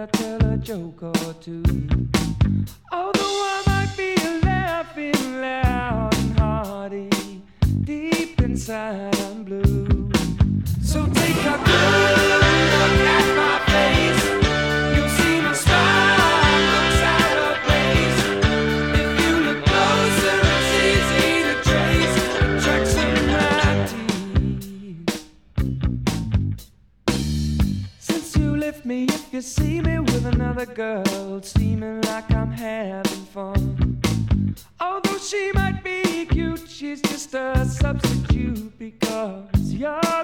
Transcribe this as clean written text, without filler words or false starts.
better tell a joke or two. Although I might be laughing loud and hearty, deep inside I'm blue. So take a good look at my face. You'll see my smile looks out of place. If you look closer, it's easy to trace the tracks in my teeth. Since you left me, if you see me with another girl, seeming like I'm having fun. Although she might be cute, she's just a substitute because you're